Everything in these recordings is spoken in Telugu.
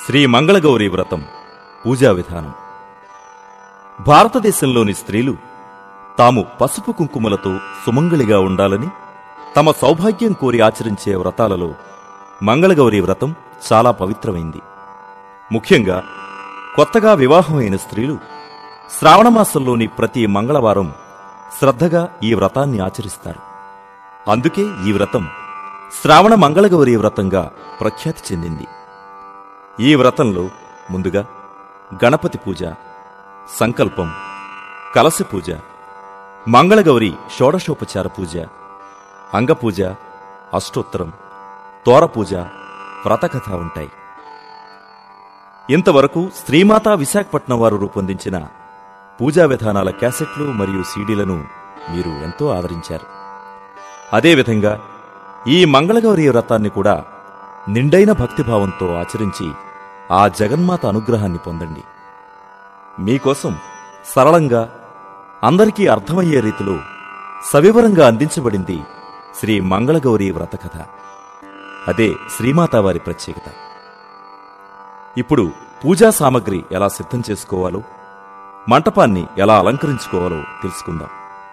శ్రీ మంగళగౌరీ వ్రతం పూజా విధానం. భారతదేశంలోని స్త్రీలు తాము పసుపు కుంకుమలతో సుమంగళిగా ఉండాలని తమ సౌభాగ్యం కోరి ఆచరించే వ్రతాలలో మంగళగౌరీ వ్రతం చాలా పవిత్రమైంది. ముఖ్యంగా కొత్తగా వివాహమైన స్త్రీలు శ్రావణమాసంలోని ప్రతి మంగళవారం శ్రద్ధగా ఈ వ్రతాన్ని ఆచరిస్తారు. అందుకే ఈ వ్రతం శ్రావణ మంగళగౌరీ వ్రతంగా ప్రఖ్యాతి చెందింది. ఈ వ్రతంలో ముందుగా గణపతి పూజ, సంకల్పం, కలశ పూజ, మంగళగౌరి షోడశోపచార పూజ, అంగపూజ, అష్టోత్తరం, తోరపూజ, వ్రతకథ ఉంటాయి. ఇంతవరకు శ్రీమాతా విశాఖపట్నం వారు రూపొందించిన పూజా విధానాల క్యాసెట్లు మరియు సీడీలను మీరు ఎంతో ఆదరించారు. అదేవిధంగా ఈ మంగళగౌరీ వ్రతాన్ని కూడా నిండైన భక్తిభావంతో ఆచరించి ఆ జగన్మాత అనుగ్రహాన్ని పొందండి. మీకోసం సరళంగా అందరికీ అర్థమయ్యే రీతిలో సవివరంగా అందించబడింది శ్రీ మంగళగౌరీ వ్రతకథ. అదే శ్రీమాతావారి ప్రత్యేకత. ఇప్పుడు పూజా సామగ్రి ఎలా సిద్ధం చేసుకోవాలో, మంటపాన్ని ఎలా అలంకరించుకోవాలో తెలుసుకుందాం.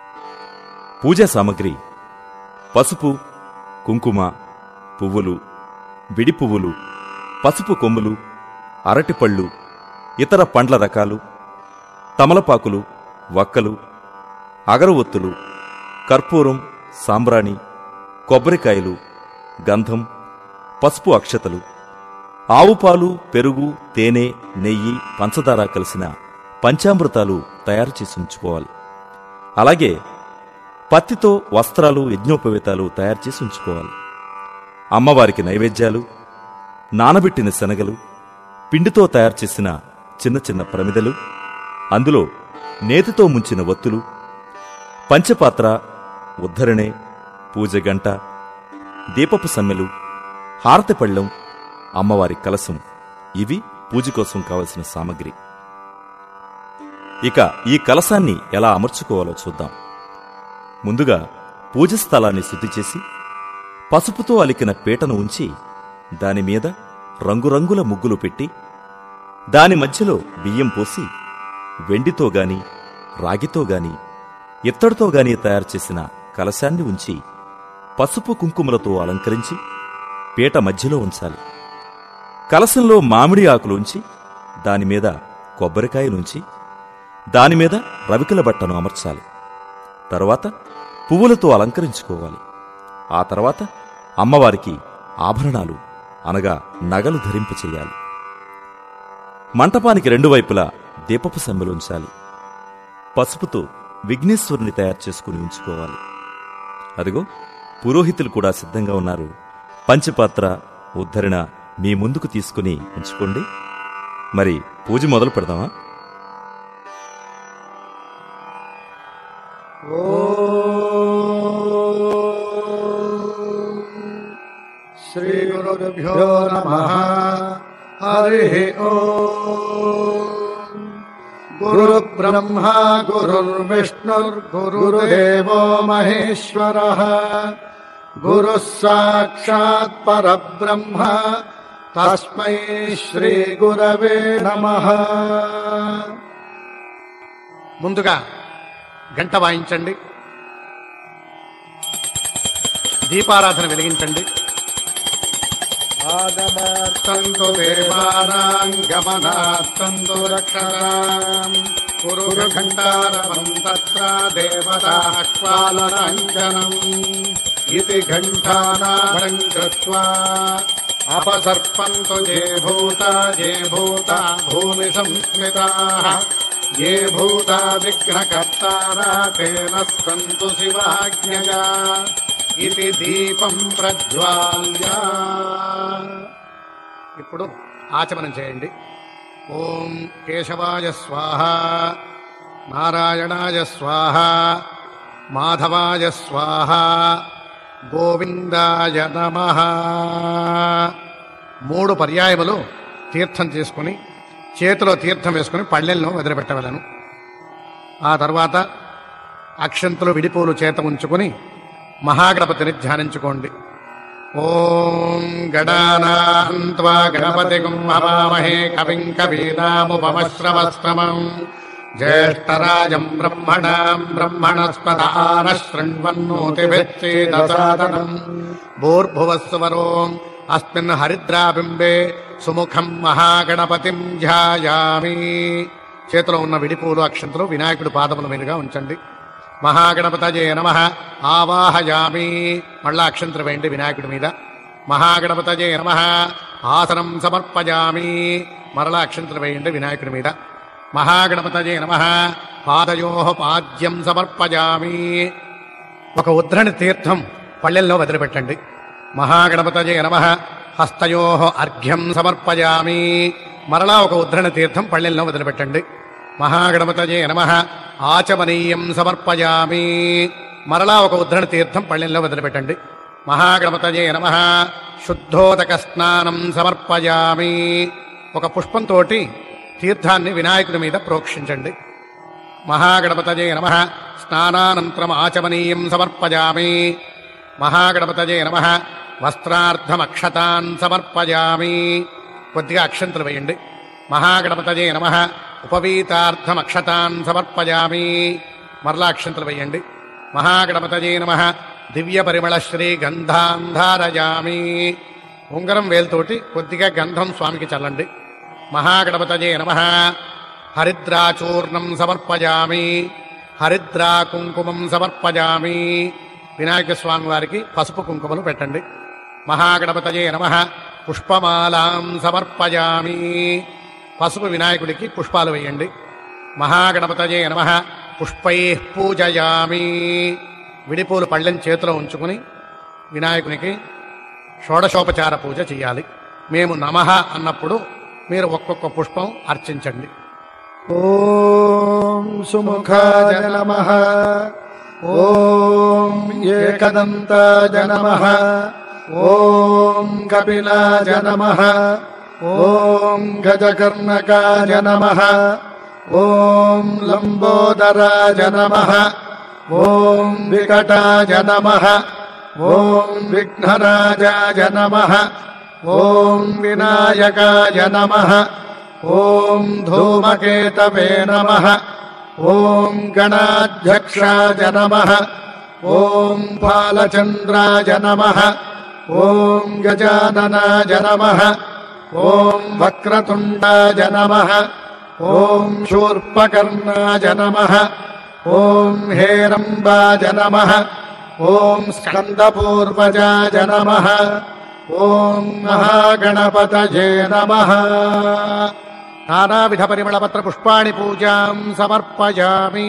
పూజా సామగ్రి: పసుపు, కుంకుమ, పువ్వులు, విడి పువ్వులు, పసుపు కొమ్ములు, అరటిపళ్ళు, ఇతర పండ్ల రకాలు, తమలపాకులు, వక్కలు, అగరవొత్తులు, కర్పూరం, సాంబ్రాణి, కొబ్బరికాయలు, గంధం, పసుపు అక్షతలు, ఆవుపాలు, పెరుగు, తేనె, నెయ్యి, పంచదార కలిసిన పంచామృతాలు తయారు చేసి ఉంచుకోవాలి. అలాగే పత్తితో వస్త్రాలు, యజ్ఞోపవేతాలు తయారు చేసి ఉంచుకోవాలి. అమ్మవారికి నైవేద్యాలు: నానబెట్టిన శనగలు, పిండితో తయారు చేసిన చిన్న చిన్న ప్రమిదలు, అందులో నేతితో ముంచిన వత్తులు, పంచపాత్ర, ఉద్ధరణే, పూజ గంట, దీపపు సమ్మెలు, హారతిపళ్ళెం, అమ్మవారి కలశం — ఇవి పూజ కోసం కావలసిన సామగ్రి. ఇక ఈ కలశాన్ని ఎలా అమర్చుకోవాలో చూద్దాం. ముందుగా పూజ స్థలాన్ని శుద్ధి చేసి పసుపుతో అలికిన పీటను ఉంచి దానిమీద రంగురంగుల ముగ్గులు పెట్టి దాని మధ్యలో బియ్యం పోసి వెండితో గాని, రాగితో గాని, ఇత్తడితో గాని తయారు చేసిన కలశాన్ని ఉంచి పసుపు కుంకుమలతో అలంకరించి పీట మధ్యలో ఉంచాలి. కలశంలో మామిడి ఆకులు ఉంచి దానిమీద కొబ్బరికాయలుంచి దానిమీద రవికల బట్టను అమర్చాలి. తరువాత పువ్వులతో అలంకరించుకోవాలి. ఆ తర్వాత అమ్మవారికి ఆభరణాలు అనగా నగలు ధరింపచేయాలి. మంటపానికి రెండు వైపులా దీపపు సమ్మెలుంచాలి. పసుపుతో విఘ్నేశ్వరుని తయారు చేసుకుని ఉంచుకోవాలి. అదిగో పురోహితులు కూడా సిద్ధంగా ఉన్నారు. పంచపాత్ర, ఉద్ధరణ మీ ముందుకు తీసుకుని ఉంచుకోండి. మరి పూజ మొదలు పెడదామా? శ్రీ గురుభ్యో నమః. హరి ఓం. గురు బ్రహ్మ గురుర్విష్ణుర్ గురుదేవో మహేశ్వరః. గురు సాక్షాత్ పరబ్రహ్మ తస్మై శ్రీ గురవే నమః. ముందుగా గంట వాయించండి, దీపారాధన వెలిగించండి. ఆగమార్థంతు దేవానాం గమనార్థంతు రక్షతాం. పురుఘంటారవం తత్ర దేవతాహ్వాలనాంజనం. ఇతి ఘంటానాదం కృత్వా అపసర్పంతు జే భూతా భూమి సంస్మితాః. ये भूता विघ्नकर्तारा तेन सन्तु शिवाज्ञया. इति దీపం ప్రజ్వాల్య. ఇప్పుడు ఆచమనం చేయండి. ఓం కేశవాయ స్వాహ, నారాయణాయ స్వాహ, మాధవాయ స్వాహ, గోవిందాయ నమః. 3 పర్యాయములు తీర్థం చేసుకుని చేతిలో తీర్థం వేసుకుని పళ్ళెల్లో వదిలిపెట్టవలను. ఆ తర్వాత అక్షంతలు, విడిపూలు చేత ఉంచుకుని మహాగణపతిని ధ్యానించుకోండి. ఓం గణానాం త్వా గణపతిం హవామహే కవిం కవీనాముపమశ్రవస్తమం జ్యేష్ఠరాజం బ్రహ్మణాం బ్రహ్మణస్పద ఆనశృణ్వన్నోతిభిశ్చేదసాదనం భూర్భువస్సువరోం అస్మిన్ హరిద్రాబింబే సుముఖం మహాగణపతిం ధ్యాయామి. చేతిలో ఉన్న విడిపూలు అక్షంతలు వినాయకుడి పాదముల మీదుగా ఉంచండి. మహాగణపతయే నమః ఆవాహయామి. మళ్ళా అక్షంతలు వేయండి వినాయకుడి మీద. మహాగణపతయే నమః ఆసనం సమర్పయామి. మరలా అక్షంతలు వేయండి వినాయకుడి మీద. మహాగణపతయే నమః పాదయోః పాద్యం సమర్పయామి. ఒక ఉద్రణి తీర్థం పళ్ళెల్లో వదిలిపెట్టండి. మహాగణపతయే నమః హస్తయోః అర్ఘ్యం సమర్పయామి. మరలా ఒక ఉద్రణి తీర్థం పళ్ళెల్లో వదిలిపెట్టండి. మహాగణపతయే నమః ఆచమనీయం సమర్పయామి. మరలా ఒక ఉద్రణి తీర్థం పళ్ళెల్లో వదిలిపెట్టండి. మహాగణపతయే నమః శుద్ధోదక స్నానం సమర్పయామి. ఒక పుష్పంతో తీర్థాన్ని వినాయకుడి మీద ప్రోక్షించండి. మహాగణపతయే నమః స్నానానంతరం ఆచమనీయం సమర్పయామి. మహాగణపతయే నమః వస్త్రార్థమక్షతాన్ సమర్పయామి. కొద్దిగా అక్షంతలు వేయండి. మహాగణపతయే నమః ఉపవీతార్థమక్షతాన్ సమర్పయామి. మరలా అక్షంతలు వేయండి. మహాగణపతయే నమః దివ్య పరిమళ శ్రీ గంధాన్ ధారయామి. ఉంగరం వేలుతోటి కొద్దిగా గంధం స్వామికి చల్లండి. మహాగణపతయే నమః హరిద్రాచూర్ణం సమర్పయామి. హరిద్రా కుంకుమం సమర్పయామి. వినాయక స్వామి వారికి పసుపు కుంకుమలు పెట్టండి. మహాగణపతయే నమః పుష్పమాలాం సమర్పయామి. పసుపు వినాయకుడికి పుష్పాలు వేయండి. మహాగణపతయే నమః పుష్పైః పూజయామి. విడిపూలు పళ్ళెం చేతిలో ఉంచుకుని వినాయకునికి షోడశోపచార పూజ చేయాలి. మేము నమః అన్నప్పుడు మీరు ఒక్కొక్క పుష్పం అర్చించండి. ఓం సుముఖాయ నమః. ఓం ఏకదంతాయ నమః. ఓం కపిలాయ నమః. ఓం గజకర్ణకాయ నమః. ఓం లంబోదరాయ నమః. ఓం వికటాయ నమః. ఓం విఘ్నరాజాయ నమః. ఓం వినాయకాయ నమః. ఓం ధూమకేతవే నమః. ఓం గణాధ్యక్షాయ నమః. ఓం బాలచంద్రాయ నమః. ఓం గజాననాయ నమః. ఓం వక్రతుండాయ నమః. ఓం శూర్పకర్ణాయ నమః. ఓం హేరంబాయ నమః. ఓం స్కందపూర్వజాయ నమః. ఓం మహాగణపతయే నమః. నానావిధ పరిమళపత్ర పుష్పాణి పూజాం సమర్పయామి.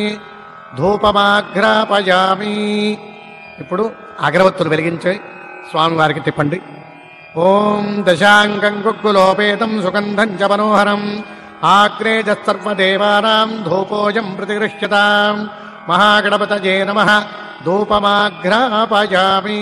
ధూపమాఘ్రాపయామి. ఇప్పుడు అగరవత్తులు వెలిగించే స్వామివారికి తిప్పండి. ఓం దశాంగం గుగ్గులోపేతం సుగంధం చ మనోహరం ఆగ్రేజ సర్వదేవానాం ధూపోజం ప్రతిగృహ్యతాం. మహాగణపతయే నమః ధూపమాఘ్రాపయామి.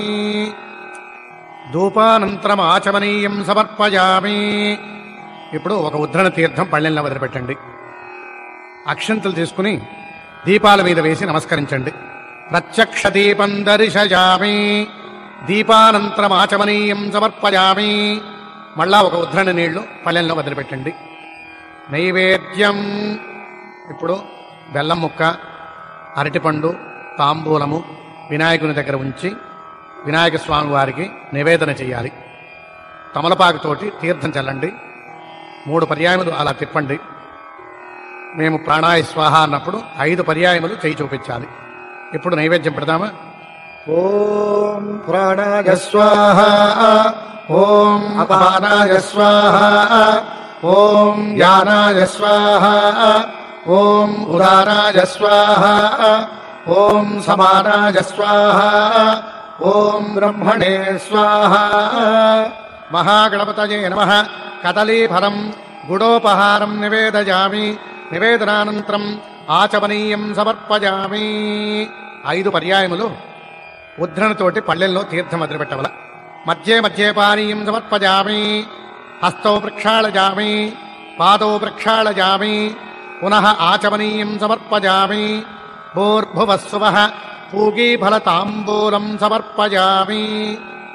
ధూపానంతరం ఆచమనీయం సమర్పయామి. ఇప్పుడు ఒక ఉద్రణ తీర్థం పళ్ళెంలో వదిలిపెట్టండి. అక్షంతలు తీసుకుని దీపాల మీద వేసి నమస్కరించండి. ప్రత్యక్ష దీపం దర్శయామి. దీపానంతరం ఆచమనీయం సమర్పయామి. మళ్ళా ఒక ఉద్రణ నీళ్లు పళ్ళెంలో వదిలిపెట్టండి. నైవేద్యం ఇప్పుడు బెల్లం ముక్క, అరటిపండు, తాంబూలము వినాయకుని దగ్గర ఉంచి వినాయక స్వామి వారికి నివేదన చేయాలి. తమలపాకుతోటి తీర్థం చల్లండి. 3 పర్యాయములు అలా తిప్పండి. మేము ప్రాణాయ స్వాహ అన్నప్పుడు 5 పర్యాయములు చేయి చూపించాలి. ఇప్పుడు నైవేద్యం పెడదామా? ఓం ప్రాణాయ స్వాహ. ఓం అపానాయ స్వాహ. ఓం యానాయ స్వాహ. ఓం ఉదానాయ స్వాహ. ఓం సమానాయ స్వాహ. ఓం బ్రహ్మణే స్వాహ. మహాగణపతయే నమః కదలీఫలం గుడోపహారం నివేదయామి. నివేదనానంతరం ఆచమనీయం సమర్పయామి. 5 పర్యాయములు ఉద్రణతోటి పళ్ళెల్లో తీర్థం వదిలిపెట్టవల. మధ్యే మధ్యే పానీయం సమర్పయామి. హస్తౌ ప్రక్షాళయామి. పాదౌ ప్రక్షాళయామి. పునః ఆచమనీయం సమర్పయామి. భూర్భువస్సువః పూగీఫలతాంబూలం సమర్పయామి.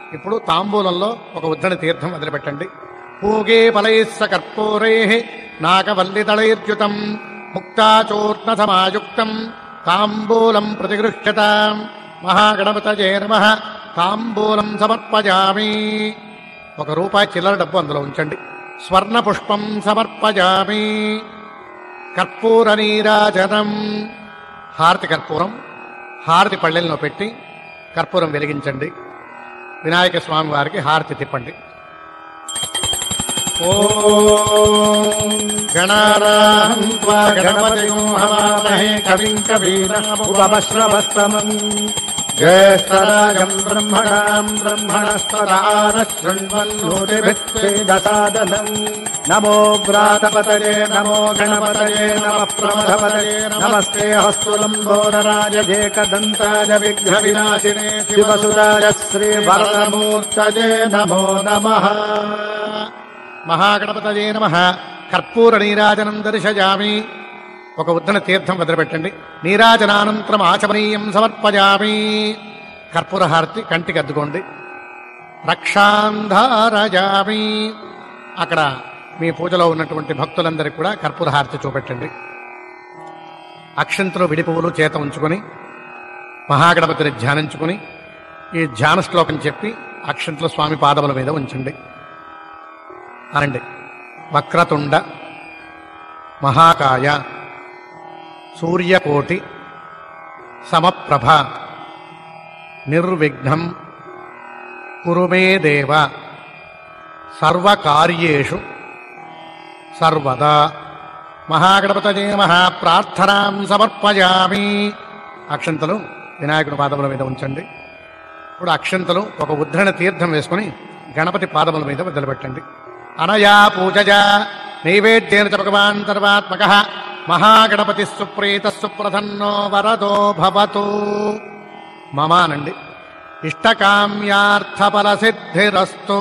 ఇప్పుడు తాంబూలంలో ఒక ఉద్ధరణ తీర్థం వదిలిపెట్టండి. పూగే ఫలైస్స కర్పూరై నాగవల్లిదళైర్యుతం ముక్తాచూర్ణ సమాయుక్తం తాంబూలం ప్రతిగృహ్యతాం. మహాగణపతయే నమః. తాంబూలం సమర్పయామి. ₹1 చిల్లర డబ్బు అందులో ఉంచండి. స్వర్ణ పుష్పం సమర్పయామి. కర్పూర నీరాజనం. హారతి కర్పూరం హారతి పళ్ళెల్లో పెట్టి కర్పూరం వెలిగించండి. వినాయక స్వామి వారికి హారతి తిప్పండి. ఓం గణానాం త్వా గణపతిం హవామహే కవిం కవీనాముపమశ్రవస్తమం జ్యేష్ఠరాజం బ్రహ్మణాం బ్రహ్మణస్పదాన శృణ్వన్నోతిభిస్సేదసాదనం. నమో వ్రాతపతయే నమో గణపతయే నమః ప్రమథపతయే నమస్తే హస్తులంబోదరాజేకదంతాయ విఘ్న వినాశినే శివసురాయ శ్రీ వరదమూర్తయే నమో నమః. మహాగణపతయే నమః. కర్పూర నీరాజనం దర్శయామి. ఒక ఉద్ధరణ తీర్థం వదిలిపెట్టండి. నీరాజనానంతరం ఆచమనీయం సమర్పయామి. కర్పూర హారతి కంటికి అద్దుకోండి. రక్షాంధారయామి. అక్కడ మీ పూజలో ఉన్నటువంటి భక్తులందరికీ కూడా కర్పూర హారతి చూపెట్టండి. అక్షంతలు విడి పువ్వులు చేత ఉంచుకొని మహాగణపతిని ధ్యానించుకుని ఈ ధ్యాన శ్లోకం చెప్పి అక్షంతలు స్వామి పాదముల మీద ఉంచండి. అనండి. వక్రతుండ మహాకాయ సూర్యకోటి సమప్రభ నిర్విఘ్నం కురు మే దేవ సర్వకార్యేషు సర్వదా. మహాగణపతయే నమః. ప్రార్థనాం సమర్పయామి. అక్షంతలు వినాయకుడి పాదముల మీద ఉంచండి. ఇప్పుడు అక్షంతలు ఒక ఉద్ధరణ తీర్థం వేసుకుని గణపతి పాదముల మీద వదిలిపెట్టండి. అనయా పూజజా నైవేద్యేన చ భగవాన్ సర్వాత్మకః మహాగణపతి సుప్రీత సుప్రసన్నో వరదో భవతు. మమ అనండి. ఇష్టకామ్యార్థఫల సిద్ధిరస్తు.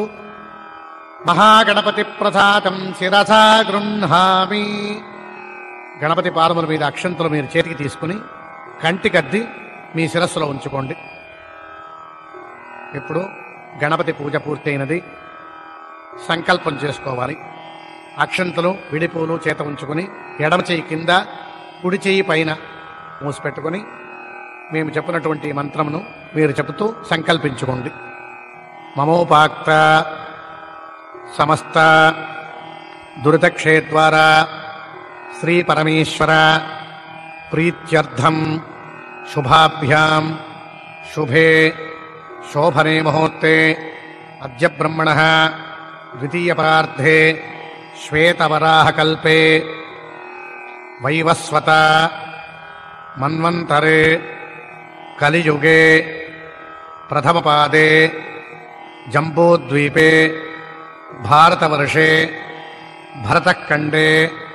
మహాగణపతి ప్రసాదం శిరసా గృహ్ణామి. గణపతి పాదముల మీద అక్షంతలు మీరు చేతికి తీసుకుని కంటికద్ది మీ శిరస్సులో ఉంచుకోండి. ఇప్పుడు గణపతి పూజ పూర్తయినది. సంకల్పం చేసుకోవాలి. అక్షంతలు విడిపూలు చేత ఉంచుకుని ఎడమ చెయ్యి కింద కుడి చెయ్యి పైన మూసిపెట్టుకుని మేము చెప్పినటువంటి మంత్రమును మీరు చెబుతూ సంకల్పించుకోండి. మమోపాక్త సమస్త దురితక్షేద్వారా శ్రీ పరమేశ్వర ప్రీత్యర్థం శుభాభ్యాం శుభే శోభనే ముహూర్తే అద్య బ్రహ్మణః ద్వితీయపరార్ధే శ్వేతవరాహకల్పే వైవస్వత మన్వంతరే కలియుగే ప్రథమపాదే జంబూద్వీపే భారతవర్షే భరతఖండే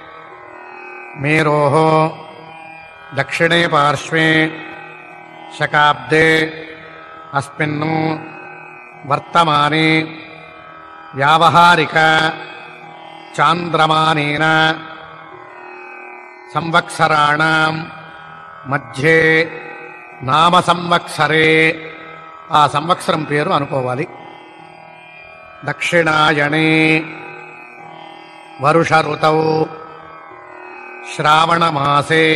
మేరోః దక్షిణే పార్శ్వే శకాబ్దే అస్మిన్ వర్తమానే వ్యావహారిక చాంద్రమానేన సంవత్సరాణం మధ్యే నామ సంవత్సరే. ఆ సంవత్సరం పేరు అనుకోవాలి. దక్షిణాయనే వరుష ఋతౌ శ్రావణమాసే.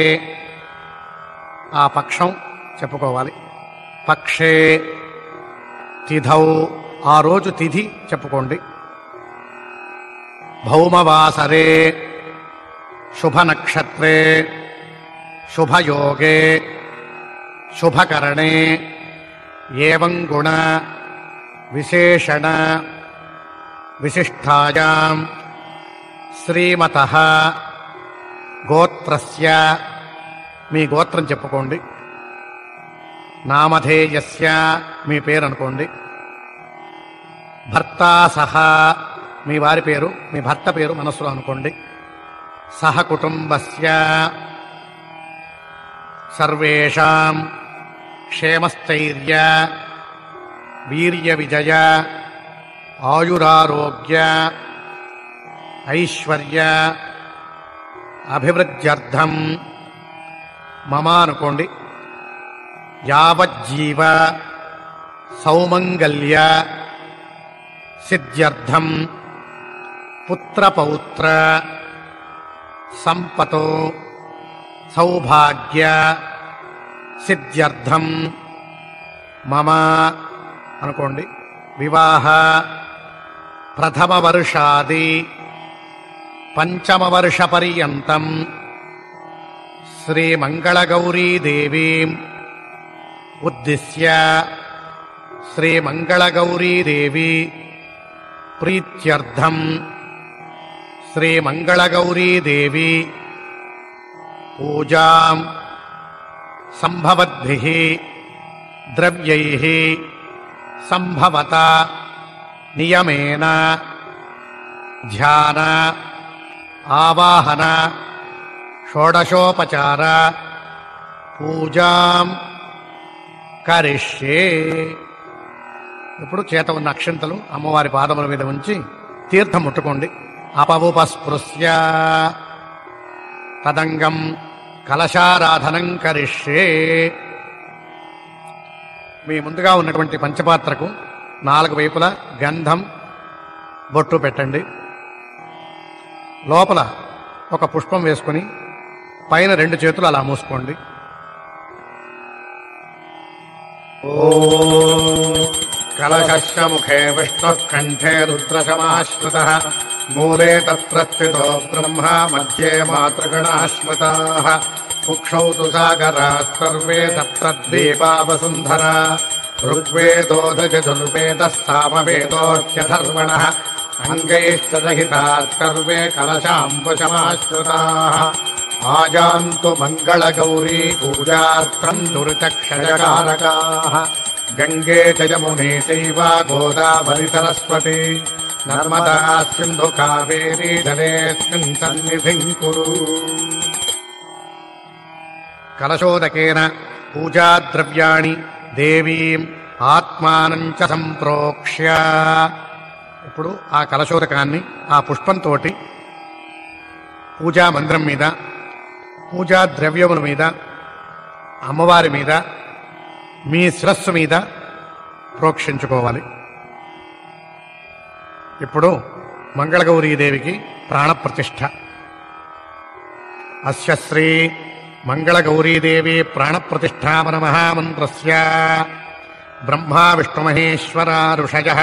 ఆ పక్షం చెప్పుకోవాలి. పక్షే తిథౌ. ఆ రోజు తిథి చెప్పుకోండి. భౌమవాసరే శుభనక్షత్రే శుభయోగే శుభకరణే ఏవం గుణ విశేషణ విశిష్టాయాం శ్రీమతః గోత్రస్య. మీ గోత్రం చెప్పుకోండి. నామధేయస్య. మీ పేరు అనుకోండి. భర్తా సహ. మీ వారి పేరు మీ భర్త పేరు మనస్సులో అనుకోండి. సహ కుటుంబస్య. సర్వేషాం క్షేమస్థైర్య వీర్య విజయ ఆయురారోగ్య ఐశ్వర్య అభివృద్ధ్యర్థం మమ అనుకోండి. యావజ్జీవ సౌమంగళ్య సిద్ధ్యర్థం పుత్రపౌత్ర సంపతో సౌభాగ్య సిద్ధ్యర్థం మమ అనుకోండి వివాహ ప్రథమ వర్షాది పంచమ వర్ష పర్యంతం శ్రీమంగళగౌరీదేవీం ఉద్దిశ్య శ్రీమంగళగౌరీదేవి ప్రీత్యర్థం శ్రీమంగళగౌరీదేవి పూజాం సంభవద్భిః ద్రవ్యైః సంభవత నియమేన ధ్యాన ఆవాహన షోడశోపచార పూజాం కరిష్యే. ఇప్పుడు చేత ఉన్న అక్షంతలు అమ్మవారి పాదముల మీద ఉంచి తీర్థం ముట్టుకోండి. అపవుపస్పృశ్య తదంగం కలశారాధనం కరిష్యే. మీ ముందుగా ఉన్నటువంటి పంచపాత్రకు 4 వైపులా గంధం బొట్టు పెట్టండి. లోపల ఒక పుష్పం వేసుకుని పైన 2 చేతులు అలా మూసుకోండి. కలశస్య ముఖే విష్ణుః కంఠే రుద్రశమాశ్రితః మూలే తత్ర స్థితో బ్రహ్మ మధ్యే మాతృగణాః స్మృతాః కుక్షౌ తు సాగరాः సర్వే సప్తద్వీపా వసుంధరా ఋగ్వేదోదయజుర్వేదः సామవేదోऽధ్యధర్వణः అంగైశ్చ సహితాः సర్వే కలశాంబుశమాశ్రితాः ఆజాంతు మంగళగౌరీ పూజార్థం దురితక్షయకారకాः గంగే చ యమునే చైవ గోదావరి సరస్వతి నర్మదా సింధు కావేరీ జలేస్మిన్ సన్నిధిం కురు. కలశోదకేన పూజాద్రవ్యాణి దేవీం ఆత్మానం చ సంప్రోక్ష్య. ఇప్పుడు ఆ కలశోదకాన్ని ఆ పుష్పంతో పూజా మందిరం మీద, పూజా ద్రవ్యముల మీద, అమ్మవారి మీద, మీ శిరస్సు మీద ప్రోక్షించుకోవాలి. ఇప్పుడు మంగళగౌరీదేవికి ప్రాణప్రతిష్ఠ. అస్య శ్రీ మంగళగౌరీదేవి ప్రాణప్రతిష్ఠాపన మహామంత్రస్య బ్రహ్మా విష్ణుమహేశ్వర ఋషయః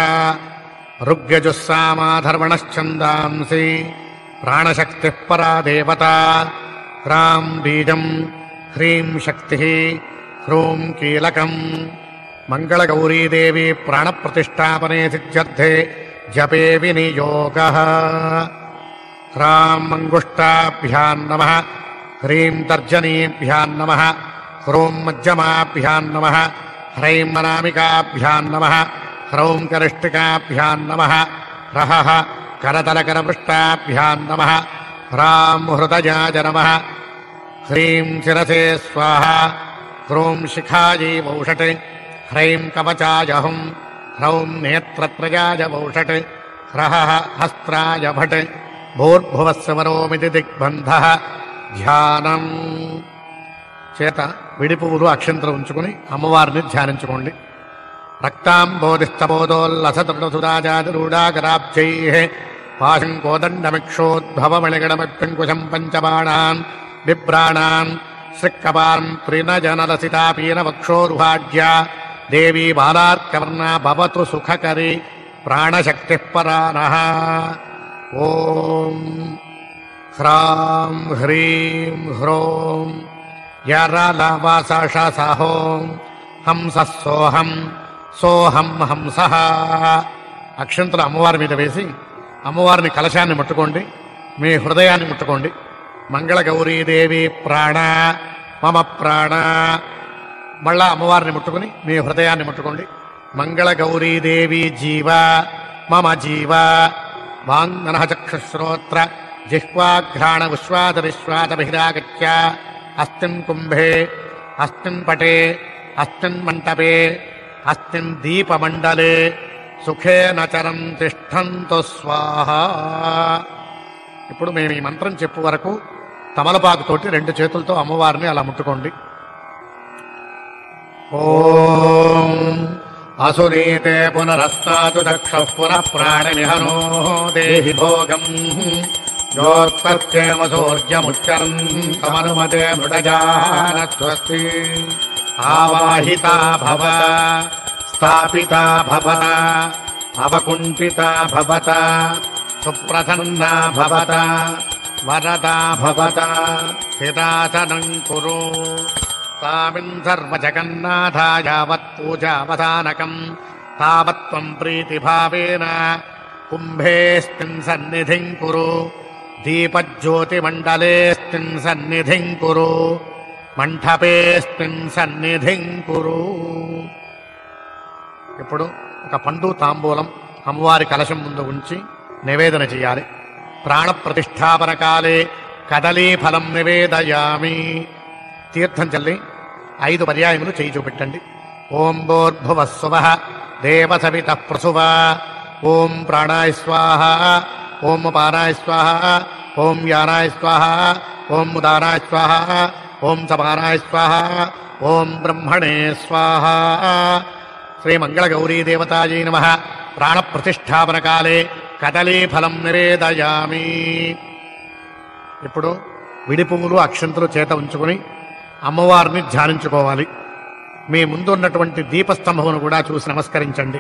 ఋగ్యజుస్సామాధర్వణశ్చందాంసి ప్రాణశక్తిః పరా దేవత. హ్రాం బీజం హ్రీం శక్తిః హ్రూం కీలకం. మంగళగౌరీదేవి ప్రాణప్రతిష్ఠాపనే సిద్ధ్యర్థే జపే వినియోగః. హ్రాం అంగుష్టాభ్యాం నమః, హ్రీం తర్జనీభ్యాం నమః, హ్రూం మధ్యమాభ్యాం నమః, హ్రైం అనామికాభ్యాం నమః, హ్రౌం కరిష్టికాభ్యాం నమః, హ్రః కరతలకరపృష్టాభ్యాం నమః, హ్రాం హృదయాయ నమః, హ్రీం శిరసే స్వాహా, హ్రూం శిఖాయై వౌషట్, హ్రైం కవచాయ హుం, హ్రౌం నేత్రత్రయాయ వౌషట్, హ్రః హస్త్రాయ భట్, భూర్భువస్సవరోమితి దిగ్బంధః. ధ్యానం. చేత విడి పువ్వులు అక్షంతలు ఉంచుకుని అమ్మవారిని ధ్యానించుకోండి. రక్తాంబోధిస్తబోధోల్లసతృసురాజాదిరూఢాకరాబ్జైః పాశం కోదండమిక్షోద్భవమణిగణమిత్యంకుశం పంచబాణాన్ బిభ్రాణాన్ శ్రిక్కపారం త్రినజనలసితాపీనవక్షోరుహాఢ్యా దేవీ బాలార్కవర్ణా భవతు సుఖకరి ప్రాణశక్తిః పరానః. ఓం హ్రాం హ్రీం హ్రోం యరలవసషసహోం హంసః సోహం సోహం హంసః. అక్షంతలు అమ్మవారి మీద వేసి అమ్మవారిని కలశాన్ని ముట్టుకోండి, మీ హృదయాన్ని ముట్టుకోండి. మంగళగౌరీదేవి ప్రాణ మమ ప్రాణ. మళ్ళా అమ్మవారిని ముట్టుకుని మీ హృదయాన్ని ముట్టుకోండి. మంగళగౌరీదేవి జీవ మమ జీవ. వాంగ్మనః చక్షుశ్రోత్ర జిహ్వాఘ్రాణ విశ్వాద విశ్వాద బహిరాగత్య అస్మిన్ కుంభే అస్మిన్ పటే అస్మిన్ మంటపే అస్మిన్ దీపమండలే సుఖేన చరం తిష్టంతు స్వాహ. ఇప్పుడు మేము ఈ మంత్రం చెప్పు వరకు తమలపాకుతోటి 2 చేతులతో అమ్మవారిని అలా ముట్టుకోండి. ఓం అసునీతే పునరస్తాతు దక్షః పునః ప్రాణమిహనో దేహి భోగం యోత్పత్యేమసూర్యముచ్చరన్ తమనుమతే మృడజానస్వస్తి ఆవాహితా భవ స్థాపితా భవత అవకుంఠితా భవత సుప్రసన్నా భవత వరదా భవత స్థితాసనం కురు స్వామిన్ సర్వజగన్నాథ యావత్ పూజావధానకం తావత్వం ప్రీతిభావేన కుంభేస్మిన్ సన్నిధిం కురు దీపజ్యోతిమండలేస్మిన్ సన్నిధిం కురు మంటపేస్మిన్ సన్నిధిం కురు. ఇప్పుడు ఒక పండు తాంబూలం అమ్మవారి కలశం ముందు ఉంచి నివేదన చేయాలి. ప్రాణప్రతిష్ఠాపన కాలే కదలీ ఫలం నివేదయామి. తీర్థం చల్లి 5 పర్యాయములు చేయి చూపెట్టండి. ఓం భూర్భువః స్వః దేవసవితః ప్రసువా ఓం ప్రాణాయ స్వాహ ఓం అపానాయ స్వాహ ఓం యానాయ స్వాహ ఓం ఉదానాయ స్వాహ ఓం సమానాయ స్వాహ ఓం బ్రహ్మణే స్వాహ. శ్రీమంగళగౌరీ దేవతాయై నమః. ప్రాణప్రతిష్ఠాపన కాలే కదలీ ఫలం నివేదయామి. ఇప్పుడు విడి పువ్వులు అక్షంతులు చేత ఉంచుకుని అమ్మవారిని ధ్యానించుకోవాలి. మీ ముందు ఉన్నటువంటి దీపస్తంభమును కూడా చూసి నమస్కరించండి.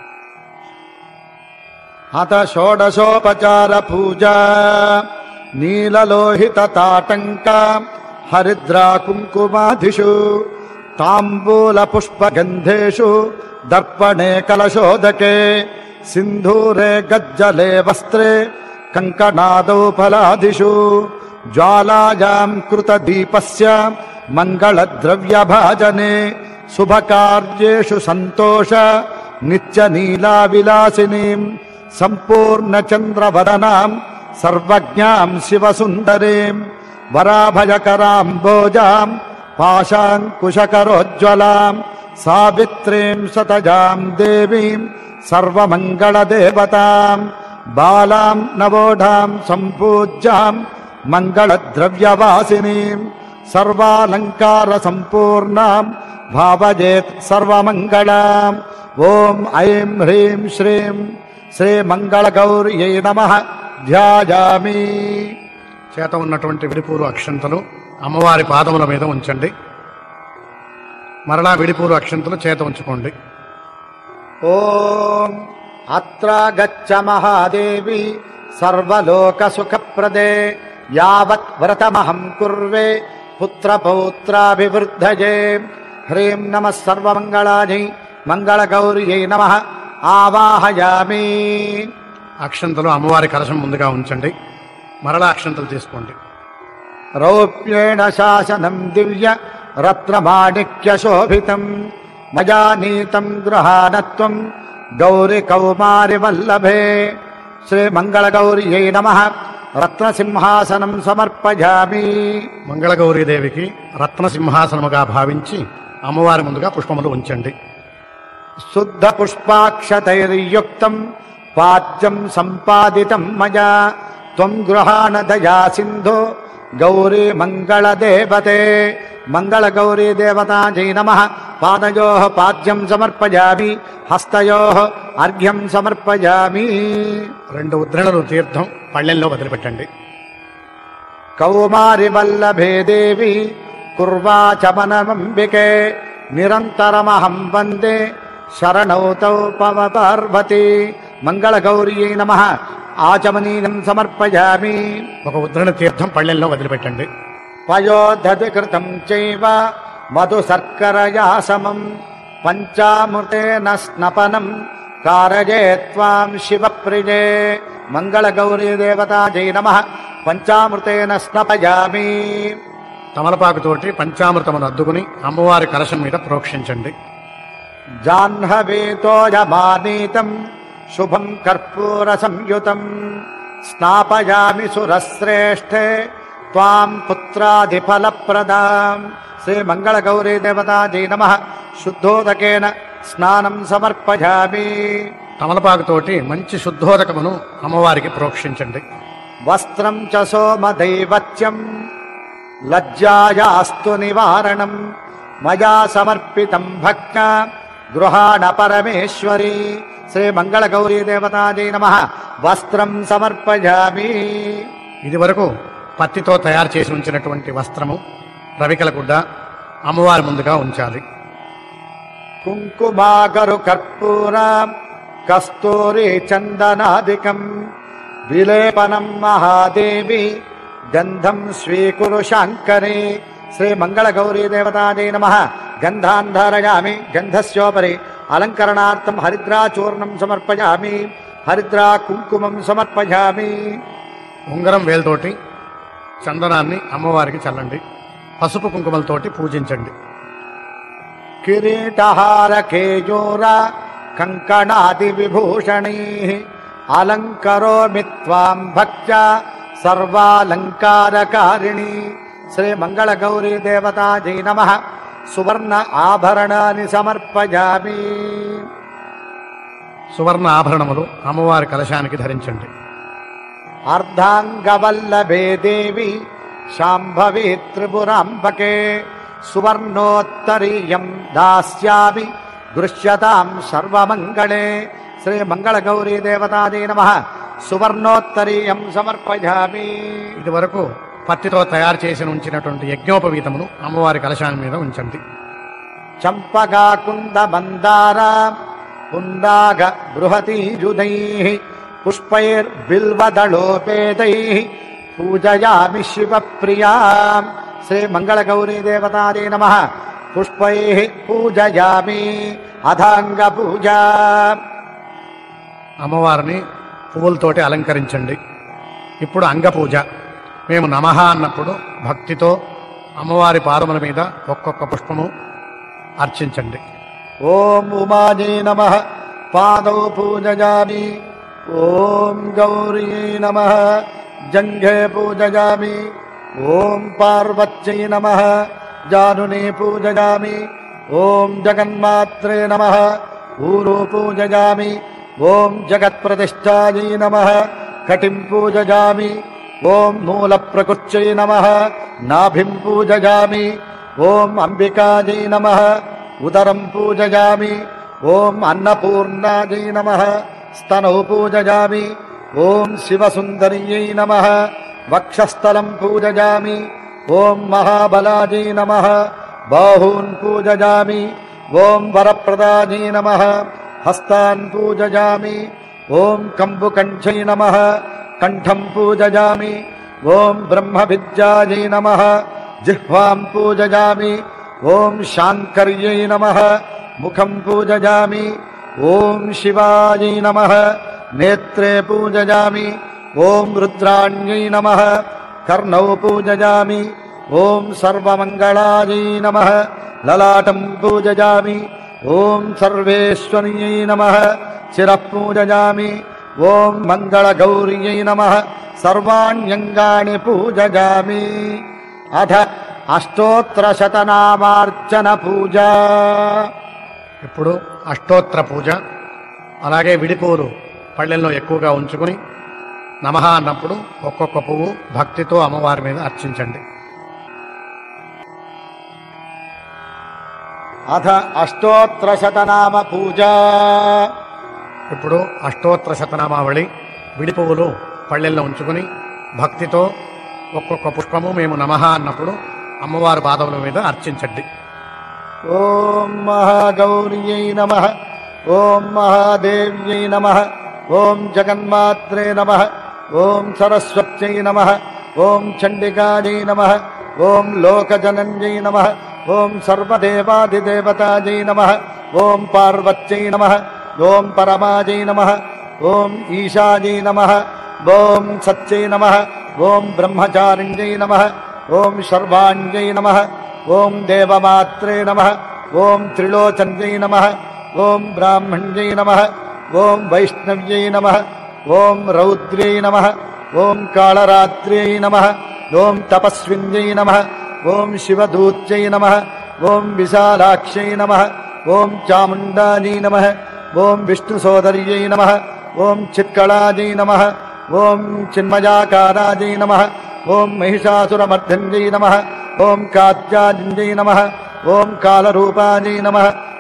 అత షోడశోపచార పూజా నీలలోహిత తాటంక హరిద్రా కుంకుమాదిషు తాంబూల పుష్పగంధేషు దర్పణే కలశోదకే సింధూరే గజ్జలే వస్త్రే కంకణాదౌ ఫలాదిషు జ్వాలాయాం కృత దీపస్య మంగళద్రవ్యభాజనే శుభకార్యేషు సంతోష నిత్య నీలా విలాసినీం సంపూర్ణ చంద్రవదనాం సర్వజ్ఞాం శివసుందరీం వరాభయకరాంబోజాం పాశాంకుశకరోజ్వలాం సావిత్రీం సతజాం దేవీం సర్వమంగళదేవతాం బాలాం నవోఢాం సంపూజ్యాం మంగళద్రవ్యవాసినీం సర్వాలంకార సంపూర్ణాం భావయేత్ సర్వమంగళాం. ఓం ఐం హ్రీం శ్రీం శ్రీ మంగళగౌర్యై నమః ధ్యాయామి. చేత ఉన్నటువంటి విడిపూరు అక్షంతలు అమ్మవారి పాదముల మీద ఉంచండి. మరలా విడిపూరు అక్షంతలు చేత ఉంచుకోండి. ఓం అత్రాగచ్చ మహాదేవి సర్వలోక సుఖప్రదే యావత్ వ్రతమహం కుర్వే పుత్రపౌత్రాభివృద్ధయే. హ్రీం నమః సర్వమంగళాయై మంగళగౌర్యై నమః ఆవాహయామి. అక్షంతలు అమ్మవారి కలశం ముందుగా ఉంచండి. మరలా అక్షంతలు తీసుకోండి. రౌప్యేణ శాసనం దివ్య రత్నమాణిక్య శోభితం మయా నీతం గృహాణత్వం గౌరి కౌమారి వల్లభే. శ్రీ మంగళగౌర్యై నమః. రత్నసింహాసనం సమర్పయామి. మంగళగౌరీదేవికి రత్నసింహాసనముగా భావించి అమ్మవారి ముందుగా పుష్పములు ఉంచండి. శుద్ధ పుష్పాక్షతైర్యుక్తం పాద్యం సంపాదితం మయా త్వం గృహాణ దయా సింధో గౌరీ మంగళదేవతే. మంగళగౌరీ దేవతాజై నమః. పాదయోః పాద్యం సమర్పయామి హస్తయోః అర్ఘ్యం సమర్పయామి. 2 ఉద్రణలు తీర్థం పళ్ళెంలో వదిలిపెట్టండి. కౌమారి వల్లభే దేవి కుర్వాచమనమంబికే నిరంతరమహం వందే శరణౌ తౌ పవ పార్వతి. మంగళగౌర్యై నమః. ఆచమనీయం సమర్పయామి. ఒక ఉద్రణ తీర్థం పళ్ళెంలో వదిలిపెట్టండి. పయోధృతం చైవ మధు శర్కరయా సమం పంచామృతేన స్నపనం కారయే త్వాం శివప్రియే. మంగళగౌరీ దేవతాజై నమః. పంచామృతేన స్నపయామి. తమలపాకుతోటి పంచామృతమును అద్దుకుని అమ్మవారి కలశం మీద ప్రోక్షించండి. జాహ్నవీతోయమానీతం శుభం కర్పూర సంయుతం స్నాపయామి సురశ్రేష్ఠే త్వాం పుత్రాదిఫలప్రదాం. శ్రీ మంగళగౌరీ దేవతాజై నమః. శుద్ధోదకేన స్నానం సమర్పయామి. తమలపాకుతోటి మంచి శుద్ధోదకమును అమ్మవారికి ప్రోక్షించండి. వస్త్రం చ సోమదైవత్యం లజ్జాయాస్తు నివారణం మయా సమర్పితం భక్త్యా గృహాణ పరమేశ్వరి శ్రీ మంగళ గౌరీ దేవతాజీ నమః వస్త్రం సమర్పయామి. ఇది వరకు పత్తితో తయారు చేసి ఉంచినటువంటి వస్త్రము రవికల గుడ్డ అమ్మవారి ముందుగా ఉంచాలి. కుంకుమాగరు కర్పూర కస్తూరి చందనాదికం విలేపనం మహాదేవి గంధం స్వీకురు శాంకరే శ్రీ మంగళ గౌరీ దేవతాజీ నమః గంధాన్ ధారయామి. గంధస్యోపరి అలంకరణార్థం హరిద్రాచూర్ణం సమర్పయామి. హరిద్రా కుంకుమం సమర్పయామి. ఉంగరం వేలుతోటి చందనాన్ని అమ్మవారికి చల్లండి. పసుపు కుంకుమలతోటి పూజించండి. కిరీటహార కేయూర కంకణాది విభూషణై అలంకరోమి త్వాం భక్త్యా సర్వాలంకారకారిణి శ్రీ మంగళ గౌరీ దేవతాజీ నమః సువర్ణ ఆభరణాన్ని సమర్పయామి. సువర్ణ ఆభరణములు అమ్మవారి కలశానికి ధరించండి. అర్ధాంగవల్లభే దేవి శాంభవి త్రిపురాంబకే సువర్ణోత్తరీయం దాస్యామి దృశ్యతాం సర్వమంగళే శ్రీ మంగళ గౌరీ దేవతాజీ నమః సువర్ణోత్తరీయం సమర్పయామి. ఇది వరకు పత్తితో తయారు చేసి ఉంచినటువంటి యజ్ఞోపవీతమును అమ్మవారి కలశాన్ని మీద ఉంచండి. చంపకాకుంద మందార కుందాగ బృహతీయుధై పుష్పైర్బిల్వదళోపేతై పూజయామి శివప్రియా శ్రీ మంగళ గౌరీ దేవతాజీ నమః పుష్పై పూజయామి. అథాంగ పూజ అమ్మవారిని పువ్వులతోటి అలంకరించండి. ఇప్పుడు అంగపూజ. మేము నమః అన్నప్పుడు భక్తితో అమ్మవారి పాదముల మీద ఒక్కొక్క పుష్పము అర్చించండి. ఓం ఉమాజీ నమః పాదౌ పూజయామి. ఓం గౌరీ నమః జంఘే పూజయామి. ఓం పార్వత్యై నమః జానునే పూజయామి. ఓం జగన్మాత్రే నమః ఊరు పూజయామి. ఓం జగత్ప్రతిష్ఠాయై నమః కటిం పూజయామి. ఓం మూల ప్రకృత్యై నమః నాభిం పూజయామి. ఓం అంబికాజై నమః ఉదరం పూజయామి. ఓం అన్నపూర్ణాజై నమః స్తనౌ పూజయామి. ఓం శివసుందర్యై నమః వక్షస్థలం పూజయామి. ఓం మహాబలాజై నమః బాహూన్ పూజయామి. ఓం వరప్రదాజై నమః హస్తాన్ పూజయామి. ఓం కంబుకంఠై నమః కంఠం పూజయామి. ఓం బ్రహ్మ విద్యాజై నమః జిహ్వాం పూజయామి. ఓం శాంకర్యై నమః ముఖం పూజయామి. ఓం శివాయై నమః నేత్రే పూజయామి. ఓం రుద్రాణ్యై నమః కర్ణౌ పూజయామి. ఓం సర్వమంగళాయై నమః లలాటం పూజయామి. ఓం సర్వేశ్వర్యై నమః శిరః పూజయామి. ఓం మంగళ గౌర్యై నమః సర్వాణ్యంగాని పూజయామి. అథ అష్టోత్తర శతనామార్చన పూజ. ఇప్పుడు అష్టోత్తర పూజ. అలాగే విడిపూలు పళ్ళెల్లో ఎక్కువగా ఉంచుకుని నమః అన్నప్పుడు ఒక్కొక్క పువ్వు భక్తితో అమ్మవారి మీద అర్చించండి. అథ అష్టోత్తర శతనామ పూజ. ఇప్పుడు అష్టోత్తర శతనామావళి. విడి పువ్వులు పళ్ళెల్లో ఉంచుకుని భక్తితో ఒక్కొక్క పుష్పము మేము నమః అన్నప్పుడు అమ్మవారి పాదముల మీద అర్చించండి. ఓం మహాగౌర్యై నమః. ఓం మహాదేవ్యై నమః. ఓం జగన్మాత్రే నమః. ఓం సరస్వత్యై నమః. ఓం చండికాజై నమః. ఓం లోకజనన్యై నమః. ఓం సర్వదేవాదిదేవతాజై నమః. ఓం పార్వత్యై నమః. ఓం పరమాజై నమః. ఓం ఈశాజై నమః. ఓం సత్యై నమః. ఓం బ్రహ్మచారిణ్యై నమః. ఓం శర్వాణ్యై నమః. ఓం దేవమాత్రే నమః. ఓం త్రిలోచన్యై నమః. ఓం బ్రాహ్మణ్యై నమః. ఓం వైష్ణవ్యై నమః. ఓం రౌద్ర్యై నమః. ఓం కాళరాత్ర్యై నమః. ఓం తపస్విన్యై నమః. ఓం శివదూత్యై నమః. ఓం విశాలాక్ష్యై నమః. ఓం చాముండాజై నమః. ఓం విష్ణుసోదర్యై నమః. ఓం చిత్కళాజై నమః. ఓం చిన్మయాకారాజై నమః. ఓం మహిషాసురమర్ధన్యై నమః. ఓం కాత్యాజంజై నమః. ఓం కాలరూపాజై నమః.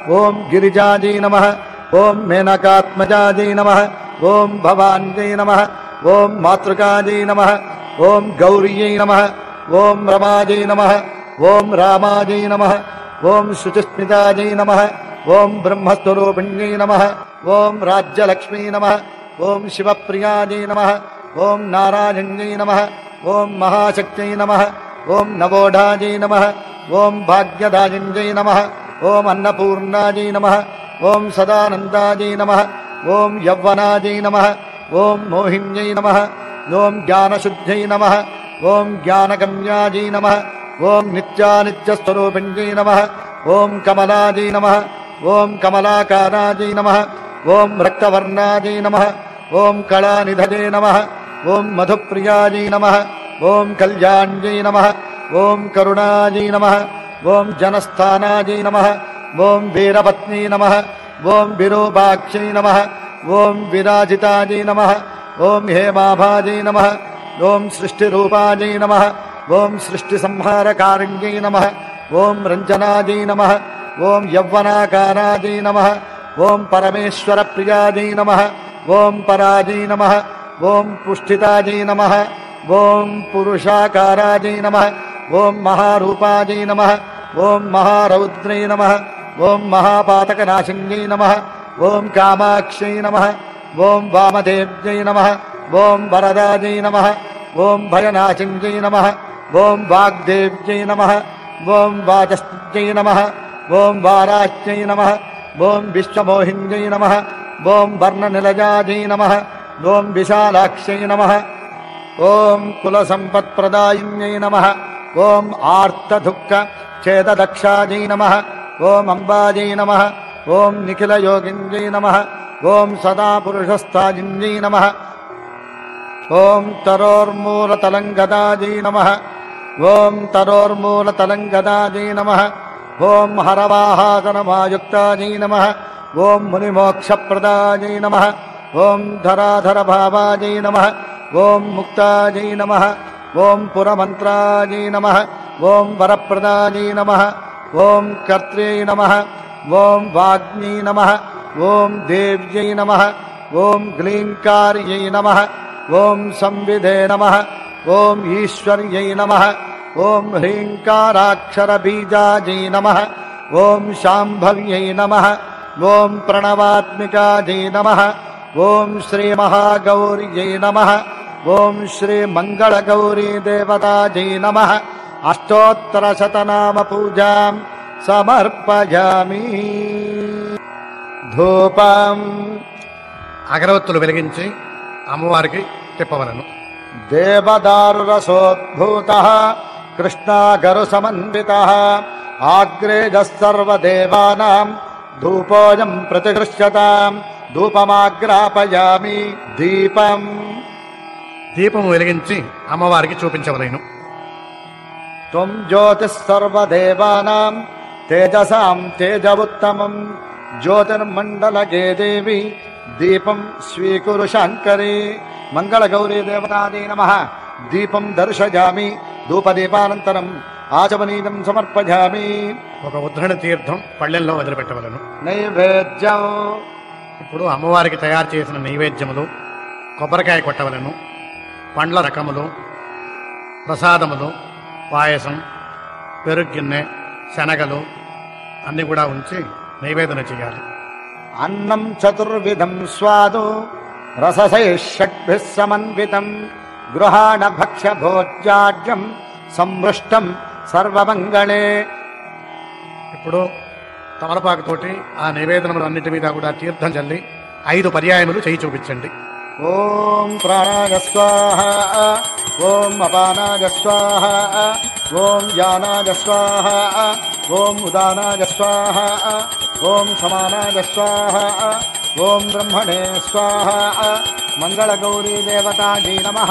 ఓం గిరిజాజీ నమః ఓం మేనకాత్మజాజీ నమః ఓం భవాన్యై నమః ఓం మాతృకాజీ నమః ఓం గౌర్యై నమః ఓం రమాజీ నమః ఓం రామాజీ నమః ఓం శుచిస్మితాజీ నమః ఓం బ్రహ్మస్వరూపిణ్యై నమః ఓం రాజ్యలక్ష్మీ నమః ఓం శివప్రియాజీ నమః ఓం నారాయణ్యై నమః ఓం మహాశక్త్యై నమః ఓం నవోఢాజీ నమః ఓం భాగ్యదాయిన్యై నమః ఓం అన్నపూర్ణాజీ నమః ఓం సదానందాజీ నమః ఓం యవ్వనాజీ నమః ఓం మోహిన్యై నమః ఓం జ్ఞానశుద్ధ్యై నమః ఓం జ్ఞానగమ్యాజీ నమః ఓం నిత్యానిత్యస్వరూపిణ్యై నమః ఓం కమలాజీ నమః ఓం కమలాకారాజీ నమః ఓం రక్తవర్ణాజీ నమః ఓం కళానిధజే నమః ఓం మధుప్రియాజీ నమః ఓం కళ్యాణ్యై నమః ఓం కరుణాజీ నమః ఓం జనస్థానాజీ నమః ఓం వీరపత్నీ నమః ఓం విరూపాక్షై నమః ఓం విరాజితాజీ నమః ఓం హేమాభాజీ నమః ఓం సృష్టిరూపాజీ నమః ఓం సృష్టిసంహారకారిణ్యై నమః ఓం రంజనాజీ నమః ఓం యవ్వనాకారాజీ నమః ఓం పరమేశ్వరప్రియాజీ నమః ఓం పరాజీ నమః ఓం పుష్టితాజీ నమః ఓం పురుషాకారాజీ నమః ఓం మహారూపాజీ నమః ఓం మహారౌద్రై నమః ఓం మహాపాతకనాశిన్యై నమః ఓం కామాక్షై నమః ఓం వామదేవ్యై నమః ఓం వరదాజై నమః ఓం భయనాశిన్యై నమః ఓం వాగ్దేవ్యై నమః ఓం వాచస్త్యై నమః ఓం వారాచ్యై నమః ఓం విశ్వమోహిన్యై నమః ఓం వర్ణనిలజాజై నమః ఓం విశాలాక్షై నమః ఓం కులసంపత్ప్రదాయిన్యై నమః ఓం ఆర్తదుఃఖ ఛేదదక్షాజై నమః ఓం అంబాజై నమః ఓం నిఖిలయోగిన్యై నమః ఓం సదాపురుషస్థాజిన్యై నమః ఓం తరోర్మూలతలంగదాజై నమః ఓం తరోర్మూలతలంగదాజై నమః ఓం హరవాహాసనమాయుక్తాజై నమః ఓం మునిమోక్షప్రదాజై నమః ఓం ధరాధరభావాజై నమః ఓం ముక్తాజై నమః ఓం పురమంత్రాజై నమః ఓం వరప్రదాజై నమః ఓం కర్త్ర్యై నమః ఓం వాగ్మీ నమః ఓం దేవ్యై నమః ఓం గ్లీంకార్యై నమః ఓం సంవిధే నమః ఓం ఈశ్వర్యై నమః ఓం హ్రీంకారాక్షరబీజాజై నమః ఓం శాంభవ్యై నమః ఓం ప్రణవాత్మికాజై నమః ఓం శ్రీమహాగౌర్యై నమః ఓం శ్రీమంగళగౌరీదేవతాజై నమః అష్టోత్తరశతనామ పూజాం సమర్పయామి. ధూపం అగరవత్తులు వెలిగించి అమ్మవారికి తిప్పవలను. దేవదారురసోద్భూతః కృష్ణాగరు సమన్వితః ఆగ్రేజः సర్వదేవానాం ధూపోయం ప్రతిగృహ్యతాం ధూపమాగ్రాపయామి. దీపం దీపము వెలిగించి అమ్మవారికి చూపించవలేను. త్వం జ్యోతిః సర్వదేవానాం తేజసాం తేజవుత్తమం జ్యోతిర్మండలగే దేవి దీపం స్వీకురు శాంకరే. మంగళగౌరీ దేవతాదే నమః. దీపం దర్శయామి. ధూపదీపానంతరం ఆచమనీయం సమర్పయామి. ఒక ఉద్ధరణ తీర్థం పళ్ళెంలో వదిలిపెట్టవలను. నైవేద్యం ఇప్పుడు అమ్మవారికి తయారు చేసిన నైవేద్యములు కొబ్బరికాయ కొట్టవలను. పండ్ల రకములు, ప్రసాదములు, పాయసం, పెరుగిన్నె, శనగలు అన్ని కూడా ఉంచి నైవేదన చేయాలి. అన్నం చతుర్విధం స్వాదు రససై షడ్భిః సమన్వితం గృహాణ భక్ష్య భోజ్యాజ్యం సంమృష్టం సర్వమంగళే. ఇప్పుడు తమలపాకుతోటి ఆ నివేదనములు అన్నిటి మీద కూడా తీర్థం చల్లి 5 పర్యాయములు చేయి చూపించండి. ఓం ప్రాణాయ స్వాహ, ఓం అపానాయ స్వాహ, ఓం యానాయ స్వాహ, ఓం ఉదానాయ స్వాహ, ఓం సమానాయ స్వాహ, ఓం బ్రహ్మణే స్వాహ. మంగళగౌరీ దేవతాజీ నమః.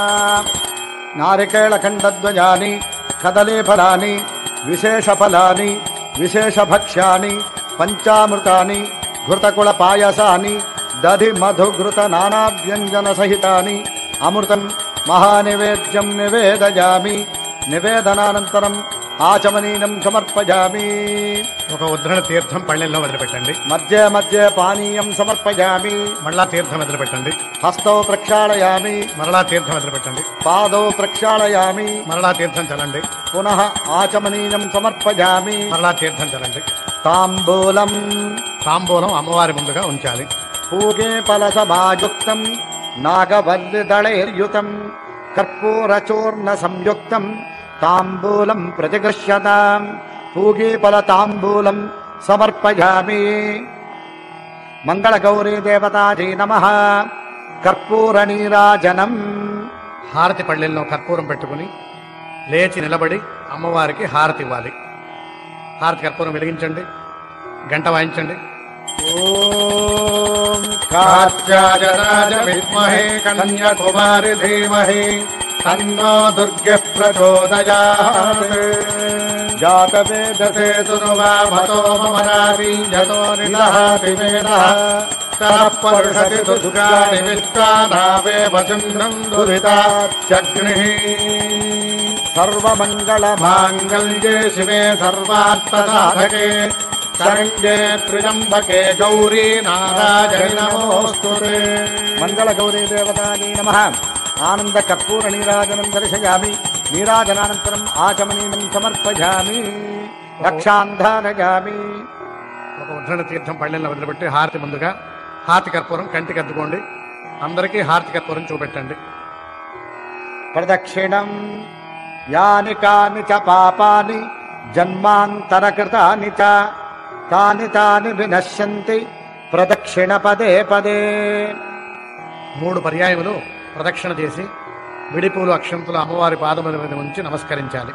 నారికేళఖండద్వయాని కదలీఫలాని విశేషఫలాని విశేషభక్ష్యాని పంచామృతాని ఘృతకుళపాయసాని దధి మధుఘృత నానావ్యంజన సహితాని అమృతం మహానివేద్యం నివేదయామి. నివేదనానంతరం ఆచమనీయం సమర్పయామి. ఒక ఉద్ధరణ తీర్థం పళ్ళెల్లో వదిలిపెట్టండి. మధ్య మధ్య పానీయం సమర్పయామి. మళ్ళా తీర్థం వదిలిపెట్టండి. హస్తౌ ప్రక్షాళయామి. మరలా తీర్థం వదిలిపెట్టండి. పాదౌ ప్రక్షాళయామి. మరలా తీర్థం చల్లండి. పునః ఆచమనీయం సమర్పయామి. మరలా తీర్థం చల్లండి. తాంబూలం. తాంబూలం అమ్మవారి ముందుగా ఉంచాలి. పూగే ఫలసమాయుక్తం నాగవల్లిదళైర్యుతం కర్పూరచూర్ణ సంయుక్తం తాంబూలం ప్రతిగృహ్యతాం. పూగీఫల తాంబూలం సమర్పయామి. మంగళగౌరీ దేవతాజీ నమః. కర్పూర నీరాజనం. హారతి పళ్ళెల్లో కర్పూరం పెట్టుకుని లేచి నిలబడి అమ్మవారికి హారతి ఇవ్వాలి. హారతి కర్పూరం వెలిగించండి. గంట వాయించండి. ఓం కాత్యాయనాయ విద్మహే కన్యాకుమారి ధీమహి తన్నో దుర్గః ప్రచోదయాత్. జాతవేదసే దుర్వామతో మమ నారీయతో నిదహాతి వేదః తః పరుషతి దుర్గాణి విశ్వానావేవ చంద్రం దురితాత్యగ్నిః. సర్వమంగళ మాంగళ్యే శివే సర్వార్థసాధకే శరణ్యే త్ర్యంబకే గౌరీ నారాయణి నమోస్తుతే. మంగళ గౌరీ దేవతాని నమః. ఆనంద కర్పూర నీరాజనం దర్శయామి. నీరాజనానంతరం ఆచమనీయం సమర్పయామి. రక్షాంధారయామి. ఒక ఉద్ధరణ తీర్థం పళ్ళెల్లో వదిలిపెట్టి హారతి ముందుగా హారతి కర్పూరం కంటికి అద్దుకోండి. అందరికీ హారతి కర్పూరం చూపెట్టండి. ప్రదక్షిణం. యాని కాని చ పాపాని జన్మాంతరకృతాని చ తాని తాని వినశ్యంతి ప్రదక్షిణ పదే పదే. 3 పర్యాయములు ప్రదక్షిణ చేసి విడిపూలు అక్షంతులు అమ్మవారి పాదముల మీద ఉంచి నమస్కరించాలి.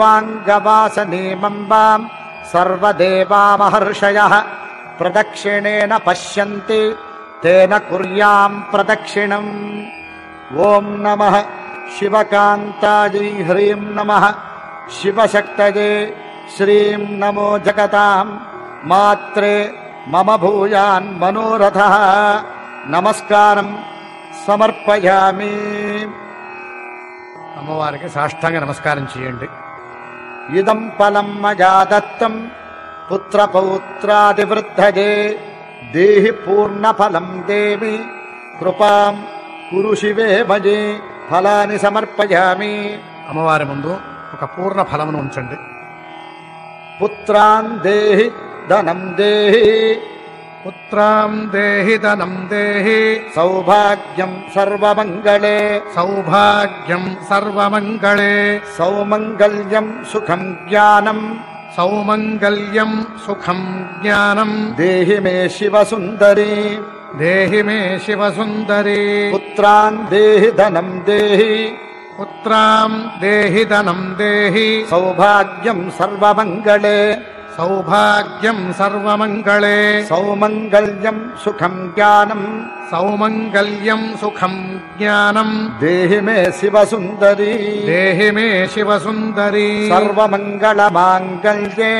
శివాంగవాసనీమంబాం సర్వదేవా మహర్షయః ప్రదక్షిణేన పశ్యంతి తేన కుర్యాం ప్రదక్షిణం. ఓం నమః శివకాంతాయై హ్రీం నమః శివశక్తయే శ్రీం నమో జగతాం మాత్రే మమ భూయాన్ మనోరథః. నమస్కారం సమర్పయామి. అమ్మవారికి సాష్టాంగ నమస్కారం చేయండి. ఇదం ఫలం మయా దత్తం పుత్రపౌత్రాదివృద్ధయే దేహి పూర్ణఫలం దేవి కృపాం కురు శివే మయే. ఫలాని సమర్పయామి. అమ్మవారి ముందు ఒక పూర్ణ ఫలమును ఉంచండి. పుత్రాన్ దేహి ధనం దేహి. పుత్రాం దేహి ధనం దేహి. సౌభాగ్యం సర్వమంగళే. సౌభాగ్యం సర్వమంగళే. సౌమంగళ్యం సుఖం జ్ఞానం. సౌమంగళ్యం సుఖం జ్ఞానం. దేహి మే శివ సుందరి. దేహి మే శివ సుందరి. పుత్రాన్ దేహి ధనం దేహి. పుత్రాం దేహి ధనం దేహి. సౌభాగ్యం సర్వమంగళే. సౌభాగ్యం సర్వమంగళే. సౌమంగళ్యం సుఖం జ్ఞానం. సౌమంగళ్యం సుఖం జ్ఞానం. దేహి మే శివ సుందరి. దేహి మే శివ సుందరి. సర్వమంగళ మాంగళ్యే.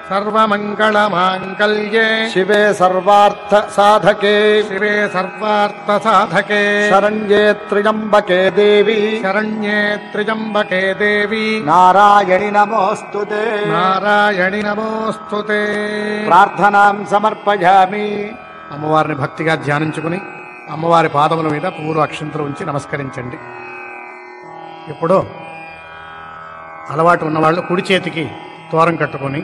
సర్వమంగళమాంగళ్యే. శివే సర్వార్థ సాధకే. శివే సర్వార్థ సాధకే. శరణ్యే త్ర్యంబకే దేవి. శరణ్యే త్ర్యంబకే దేవి. నారాయణి నమోస్తుతే. నారాయణి నమోస్తుతే. ప్రార్థనాం సమర్పయామి. అమ్మవారిని భక్తిగా ధ్యానించుకుని అమ్మవారి పాదముల మీద పూలు అక్షంతలు ఉంచి నమస్కరించండి. ఇప్పుడు అలవాటు ఉన్నవాళ్ళు కుడి చేతికి తోరం కట్టుకొని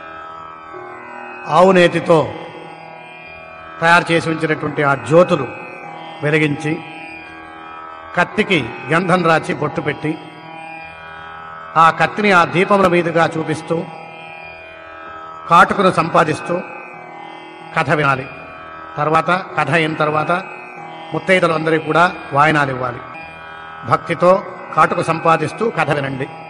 ఆవు నేతితో తయారు చేసి ఉంచినటువంటి ఆ జ్యోతులు వెలిగించి కత్తికి గంధం రాచి బొట్టు పెట్టి ఆ కత్తిని ఆ దీపముల మీదుగా చూపిస్తూ కాటుకును సంపాదిస్తూ కథ వినాలి. తర్వాత కథ అయిన తర్వాత ముత్తైదులు అందరికీ కూడా వాయనాలు ఇవ్వాలి. భక్తితో కాటుకు సంపాదిస్తూ కథ వినండి.